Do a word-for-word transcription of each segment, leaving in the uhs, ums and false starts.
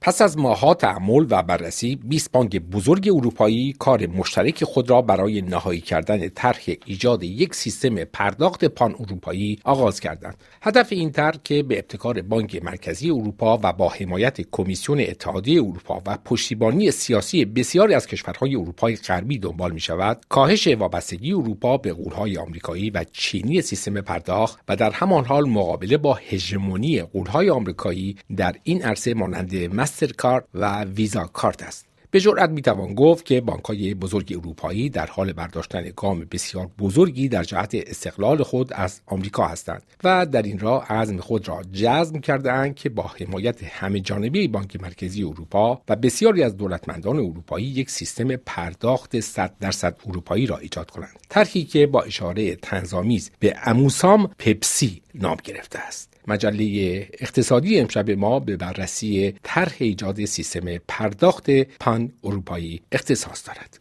پس از ماه‌ها تأمل و بررسی، بیست بانک بزرگ اروپایی کار مشترک خود را برای نهایی کردن طرح ایجاد یک سیستم پرداخت پان اروپایی آغاز کردند. هدف این طرح که به ابتکار بانک مرکزی اروپا و با حمایت کمیسیون اتحادیه اروپا و پشتیبانی سیاسی بسیاری از کشورهای اروپای غربی دنبال می شود، کاهش وابستگی اروپا به غول‌های آمریکایی و چینی سیستم پرداخت و در همان حال مقابله با هژمونی غول‌های آمریکایی در این عرصه مانند مسترکارد و ویزا کارت است. به جرئت میتوان گفت که بانک‌های بزرگ اروپایی در حال برداشتن گام بسیار بزرگی در جهت استقلال خود از آمریکا هستند و در این راه عزم خود را جزم کرده‌اند که با حمایت همه‌جانبه بانک مرکزی اروپا و بسیاری از دولتمندان اروپایی یک سیستم پرداخت صد درصد اروپایی را ایجاد کنند. طرحی که با اشاره طنزآمیز به اموسام پپسی نام گرفته است. مجله اقتصادی امشب ما به بررسی طرح ایجاد سیستم پرداخت پان اروپایی اختصاص دارد.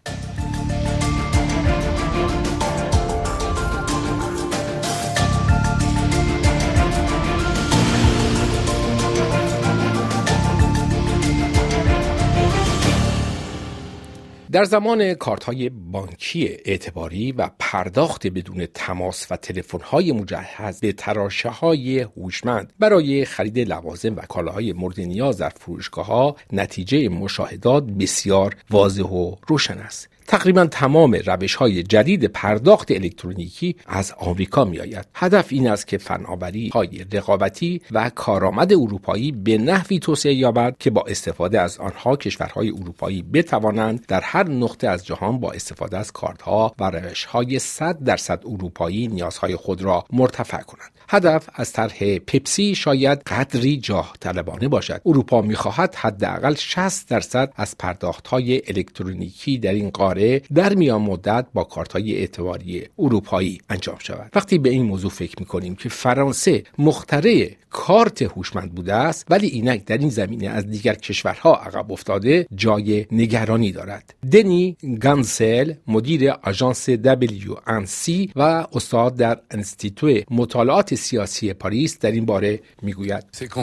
در زمان کارت‌های بانکی اعتباری و پرداخت بدون تماس و تلفن‌های مجهز به تراشه‌های هوشمند برای خرید لوازم و کالاهای مورد نیاز در فروشگاه‌ها، نتیجه مشاهدات بسیار واضح و روشن است. تقریبا تمام روش‌های جدید پرداخت الکترونیکی از آمریکا می‌آید. هدف این است که فناوری‌های رقابتی و کارآمد اروپایی به نحوی توسعه یابد که با استفاده از آنها کشورهای اروپایی بتوانند در هر نقطه از جهان با استفاده از کارت‌ها و روش‌های صد درصد اروپایی نیازهای خود را مرتفع کنند. هدف از طرح پپسی شاید قدری جاه طلبانه باشد. اروپا می‌خواهد حداقل شصت درصد از پرداخت‌های الکترونیکی در این قاره در میان مدت با کارت‌های اعتباری اروپایی انجام شود. وقتی به این موضوع فکر می‌کنیم که فرانسه مخترع کارت هوشمند بوده است ولی اینک در این زمینه از دیگر کشورها عقب افتاده، جای نگرانی دارد. دنی گانسل، مدیر آژانس دبلیو ان سی و استاد در انستیتو مطالعات سیاسی پاریس در این باره میگوید: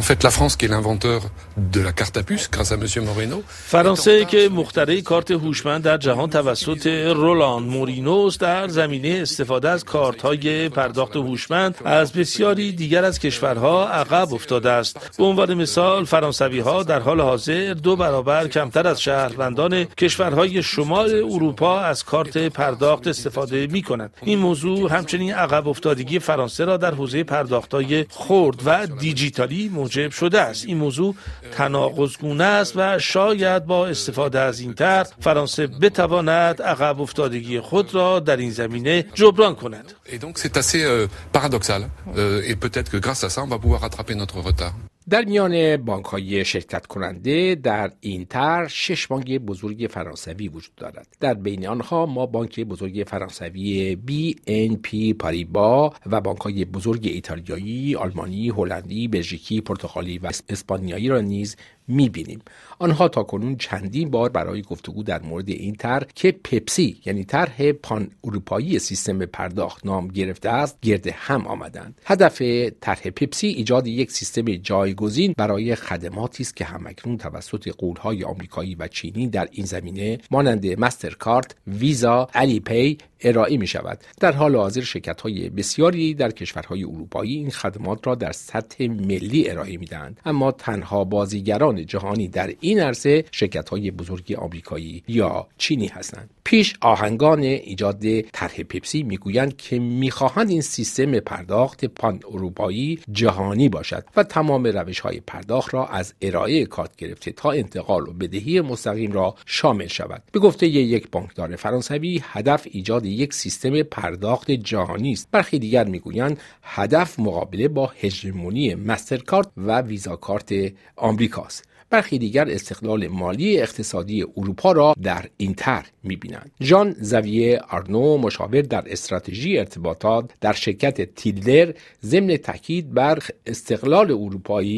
فرانسه که مخترع کارت هوشمند در جهان توسط رولان مورینوس در زمینه استفاده از کارت‌های پرداخت هوشمند از بسیاری دیگر از کشورها عقب افتاده است. به عنوان مثال فرانسوی‌ها در حال حاضر دو برابر کمتر از شهروندان کشورهای شمال اروپا از کارت پرداخت استفاده می‌کنند. این موضوع همچنین عقب افتادگی فرانسه را در حوزه پرداخت‌های خرد و دیجیتالی موجب شده است. این موضوع تناقض‌گونه است و شاید با استفاده از این طرح فرانسه بتواند عقب افتادگی خود را در این زمینه جبران کند. Et donc c'est assez euh, paradoxal euh, et peut-être que grâce à ça on va pouvoir rattraper notre retard. در میان بانک‌های شرکت کننده در این طرح شش بانک بزرگ فرانسوی وجود دارد. در بین آنها ما بانک بزرگ فرانسوی بی ان پی پاریبا و بانک‌های بزرگ ایتالیایی، آلمانی، هلندی، بلژیکی، پرتغالی و اسپانیایی را نیز می‌بینیم. آنها تاکنون چندین بار برای گفتگو در مورد این طرح که پپسی یعنی طرح پان اروپایی سیستم پرداخت نام گرفته است گرد هم آمدند. هدف طرح پپسی ایجاد یک سیستم جایگزین برای خدماتی است که همکنون توسط غول‌های آمریکایی و چینی در این زمینه مانند مسترکارد، ویزا، علی پی ارائه می شود. در حال حاضر شرکت‌های بسیاری در کشورهای اروپایی این خدمات را در سطح ملی ارائه می‌دهند، اما تنها بازیگران جهانی در این عرصه شرکت‌های بزرگ آمریکایی یا چینی هستند. پیش آهنگان ایجاد طرح پپسی میگویند که میخواهند این سیستم پرداخت پان اروپایی جهانی باشد و تمام روش‌های پرداخت را از ارائه کارت گرفته تا انتقال و بدهی مستقیم را شامل شود. به گفته یک بانکدار فرانسوی هدف ایجاد یک سیستم پرداخت جهانی است. برخی دیگر میگویند هدف مقابله با هژمونی مسترکارد و ویزا کارت آمریکاست. برخی دیگر استقلال مالی اقتصادی اروپا را در این طرح می‌بینند. ژان زاویه آرنو، مشاور در استراتژی ارتباطات در شرکت تیلدر، ضمن تاکید بر استقلال اروپایی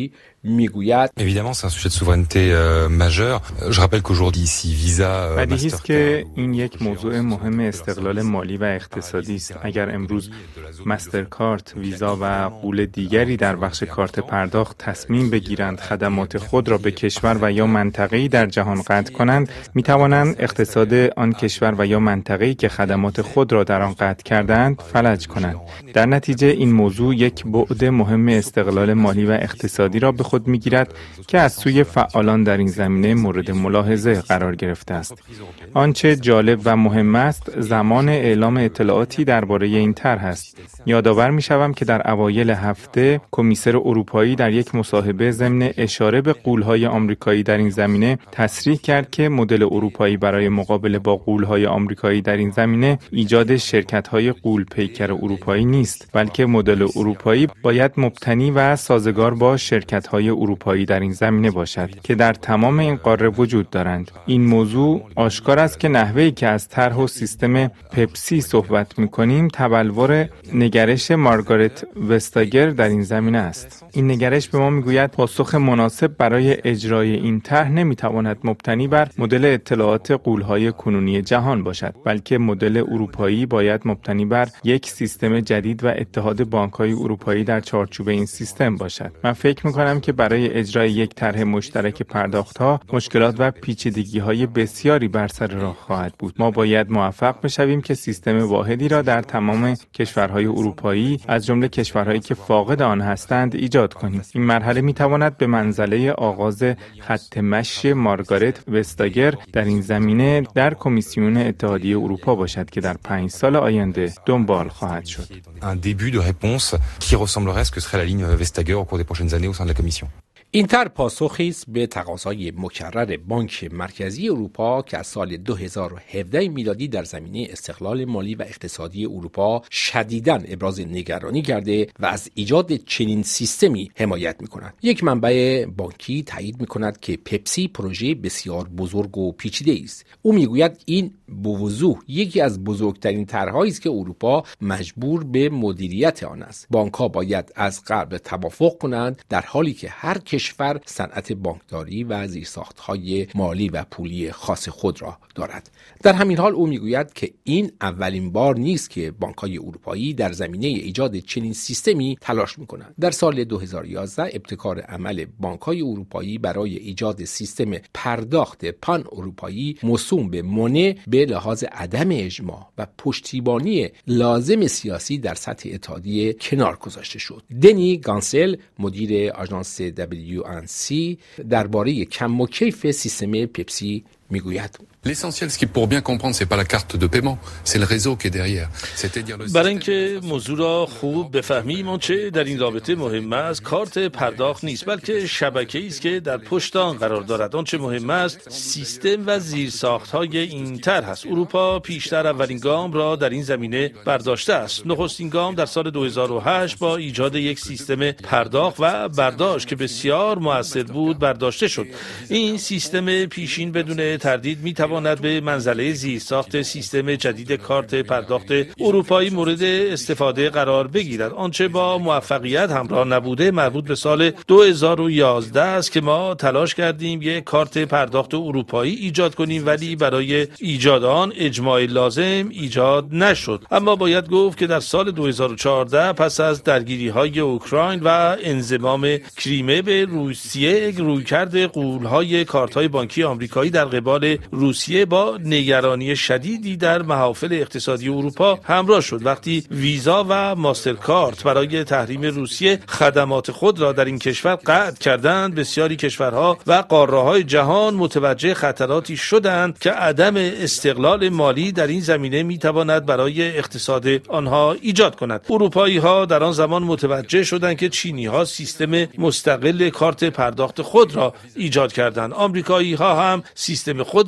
میگوید Évidemment, c'est un sujet de souveraineté euh, majeur. Je rappelle qu'aujourd'hui ici Visa, euh, بدیهی است که این یک موضوع مهم استقلال مالی و اقتصادی است. اگر امروز مسترکارت، ویزا و غول دیگری در بخش کارت پرداخت تصمیم بگیرند خدمات خود را به کشور و یا منطقه‌ای در جهان قطع کنند، می‌توانند اقتصاد آن کشور و یا منطقه‌ای که خدمات خود را در آن قطع کردند فلج کنند. در نتیجه این موضوع یک بعد مهم استقلال مالی و اقتصادی را به خود می‌گیرد که از سوی فعالان در این زمینه مورد ملاحظه قرار گرفته است. آنچه جالب و مهم است زمان اعلام اطلاعاتی درباره این طرح است. یادآور می‌شوم که در اوایل هفته کمیسر اروپایی در یک مصاحبه ضمن اشاره به غول‌های آمریکایی در این زمینه تصریح کرد که مدل اروپایی برای مقابله با غول‌های آمریکایی در این زمینه ایجاد شرکت‌های غول پیکر اروپایی نیست، بلکه مدل اروپایی باید مبتنی و سازگار با شرکت‌های اروپایی در این زمینه باشد که در تمام این قاره وجود دارند. این موضوع آشکار است که نحوهی که از طرح و سیستم پپسی صحبت می‌کنیم تبلور نگرش مارگارت وستاگر در این زمینه است. این نگرش به ما میگوید پاسخ مناسب برای اجرای این طرح نمیتواند مبتنی بر مدل اطلاعات غول‌های کنونی جهان باشد، بلکه مدل اروپایی باید مبتنی بر یک سیستم جدید و اتحاد بانک‌های اروپایی در چارچوب این سیستم باشد. من فکر می‌کنم که برای اجرای یک طرح مشترک پرداخت‌ها مشکلات و پیچیدگی‌های بسیاری بر سر راه خواهد بود. ما باید موفق بشویم که سیستم واحدی را در تمام کشورهای اروپایی از جمله کشورهایی که فاقد آن هستند ایجاد کنیم. این مرحله می‌تواند به منزله آغاز خط مشی مارگارت وستاگر در این زمینه در کمیسیون اتحادیه اروپا باشد که در پنج سال آینده دنبال خواهد شد. un début de réponse qui ressemblerait à ce que serait la ligne Vestager au cours des prochaines années au sein de la Commission. این طرح پاسخی است به تقاضای مکرر بانک مرکزی اروپا که از سال دو هزار و هفده میلادی در زمینه استقلال مالی و اقتصادی اروپا شدیداً ابراز نگرانی کرده و از ایجاد چنین سیستمی حمایت می‌کند. یک منبع بانکی تایید می‌کند که پپسی پروژه بسیار بزرگ و پیچیده است. او میگوید این به وضوح یکی از بزرگترین طرح‌هایی است که اروپا مجبور به مدیریت آن است. بانک‌ها باید از قبل توافق کنند در حالی که هر کشور صنعت بانکداری و زیرساخت‌های مالی و پولی خاص خود را دارد. در همین حال او میگوید که این اولین بار نیست که بانک‌های اروپایی در زمینه ایجاد چنین سیستمی تلاش می‌کنند. در سال دو هزار و یازده ابتکار عمل بانک‌های اروپایی برای ایجاد سیستم پرداخت پان اروپایی موسوم به مونه به لحاظ عدم اجماع و پشتیبانی لازم سیاسی در سطح اتحادیه کنار گذاشته شد. دنی گانسل مدیر آژانس دبلیو ان سی درباره کم و کیف سیستم پپسی میگوید L'essentiel, ce qui pour bien comprendre, c'est pas la carte de paiement, c'est le réseau qui est derrière. C'est-à-dire le برای اینکه موضوع را خوب بفهمیم آنچه در این رابطه مهم است کارت پرداخت نیست، بلکه شبکه‌ای است که در پشت آن قرار دارد. آنچه مهم است سیستم و زیرساخت‌های این طرح است. اروپا پیشتر اولین گام را در این زمینه برداشته است. نخستین گام در سال دو هزار و هشت با ایجاد یک سیستم پرداخت و برداشت که بسیار مؤثر بود برداشته شد. این سیستم پیشین بدون تردید می‌تواند به منزله زیرساخت سیستم جدید کارت پرداخت اروپایی مورد استفاده قرار بگیرد. آنچه با موفقیت همراه نبوده مربوط به سال دو هزار و یازده است که ما تلاش کردیم یک کارت پرداخت اروپایی ایجاد کنیم، ولی برای ایجاد آن اجماع لازم ایجاد نشد. اما باید گفت که در سال دو هزار و چهارده پس از درگیری‌های اوکراین و انضمام کریمه به روسیه رویکرد غول‌های کارت‌های بانکی آمریکایی در قبال روسیه با نگرانی شدیدی در محافل اقتصادی اروپا همراه شد. وقتی ویزا و ماسترکارت برای تحریم روسیه خدمات خود را در این کشور قطع کردند، بسیاری کشورها و قاره‌های جهان متوجه خطراتی شدند که عدم استقلال مالی در این زمینه میتواند برای اقتصاد آنها ایجاد کند. اروپایی‌ها در آن زمان متوجه شدند که چینی‌ها سیستم مستقل کارت پرداخت خود را ایجاد کردند. آمریکایی‌ها هم سیستم خود را دارند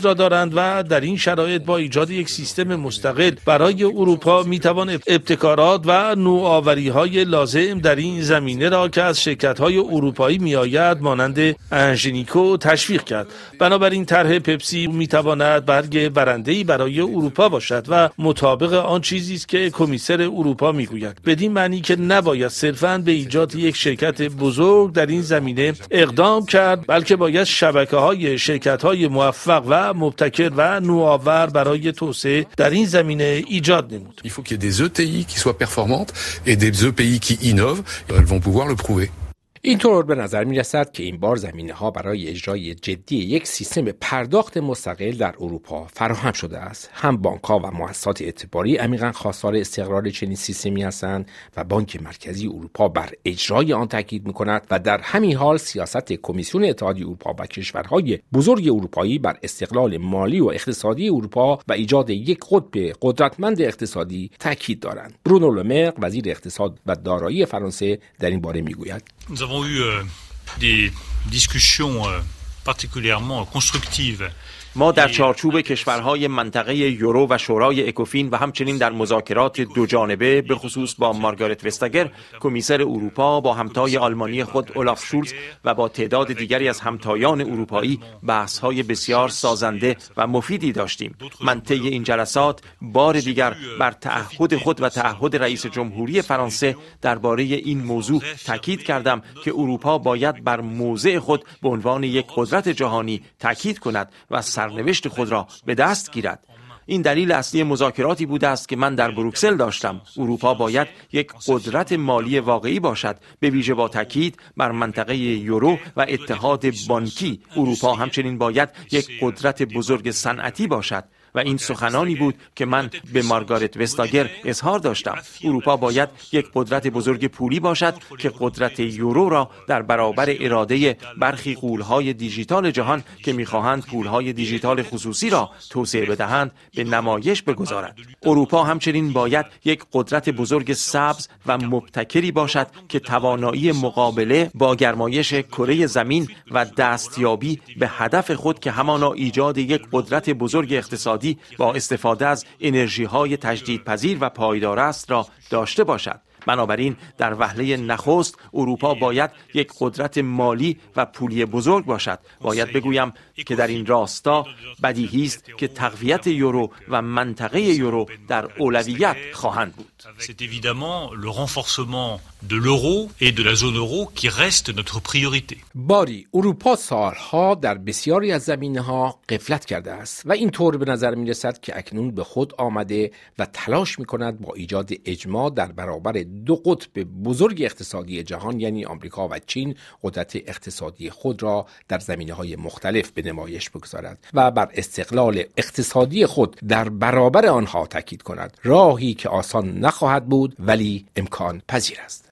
هستند و در این شرایط با ایجاد یک سیستم مستقل برای اروپا میتوان ابتکارات و نوآوری‌های لازم در این زمینه را که از شرکت‌های اروپایی میآید مانند انژنیکو تشویق کرد. بنابراین طرح پپسی میتواند برگ برنده‌ای برای اروپا باشد و مطابق آن چیزی است که کمیسر اروپا میگوید، بدین معنی که نباید صرفاً به ایجاد یک شرکت بزرگ در این زمینه اقدام کرد، بلکه باید شبکه‌های شرکت‌های موفق و مبتکر و نوآور برای توسعه در این زمینه ایجاد نمود. Il faut qu'il y ait des E T I qui soient performantes et des E P I qui innovent, elles vont pouvoir le prouver. اینطور به نظر می رسد که این بار زمینه ها برای اجرای جدی یک سیستم پرداخت مستقل در اروپا فراهم شده است. هم بانک ها و مؤسسات اعتباری عمیقاً خواستار استقرار چنین سیستمی هستند و بانک مرکزی اروپا بر اجرای آن تاکید می کند و در همین حال سیاست کمیسیون اتحادیه اروپا و کشورهای بزرگ اروپایی بر استقلال مالی و اقتصادی اروپا و ایجاد یک قطب قدرتمند اقتصادی تاکید دارند. برونو لومر وزیر اقتصاد و دارایی فرانسه در این باره می گوید: Nous avons eu euh, des discussions euh, particulièrement constructives. ما در چارچوب کشورهای منطقه یورو و شورای اکوفین و همچنین در مذاکرات دو جانبه به خصوص با مارگارت وستاگر کمیسر اروپا با همتای آلمانی خود اولاف شولز و با تعداد دیگری از همتایان اروپایی بحث‌های بسیار سازنده و مفیدی داشتیم. من طی این جلسات بار دیگر بر تعهد خود و تعهد رئیس جمهوری فرانسه درباره این موضوع تاکید کردم که اروپا باید بر موضع خود به عنوان یک قدرت جهانی تاکید کند و سرنوشت خود را به دست گیرد. این دلیل اصلی مذاکراتی بوده است که من در بروکسل داشتم. اروپا باید یک قدرت مالی واقعی باشد، به ویژه با تاکید بر منطقه یورو و اتحاد بانکی. اروپا همچنین باید یک قدرت بزرگ صنعتی باشد و این سخنانی بود که من به مارگارت وستاگر اظهار داشتم. اروپا باید یک قدرت بزرگ پولی باشد که قدرت یورو را در برابر اراده برخی غول‌های دیجیتال جهان که می‌خواهند پول‌های دیجیتال خصوصی را توسعه بدهند به نمایش بگذارد. اروپا همچنین باید یک قدرت بزرگ سبز و مبتکری باشد که توانایی مقابله با گرمایش کره زمین و دستیابی به هدف خود که همانا ایجاد یک قدرت بزرگ اقتصادی با استفاده از انرژی‌های تجدیدپذیر و پایدار است را داشته باشد. بنابراین در وهله نخست اروپا باید یک قدرت مالی و پولی بزرگ باشد. باید بگویم که در این راستا بدیهی است که تقویت یورو و منطقه یورو در اولویت خواهند بود. C'est évidemment le renforcement de l'euro et de la zone euro qui reste notre priorité. باری اروپا سالها در بسیاری از زمینه‌ها غفلت کرده است و اینطور به نظر می‌رسد که اکنون به خود آمده و تلاش می‌کند با ایجاد اجماع در برابر دو قطب بزرگ اقتصادی جهان یعنی آمریکا و چین قدرت اقتصادی خود را در زمینه‌های مختلف به نمایش بگذارد و بر استقلال اقتصادی خود در برابر آنها تاکید کند. راهی که آسان نخواهد بود ولی امکان پذیر است.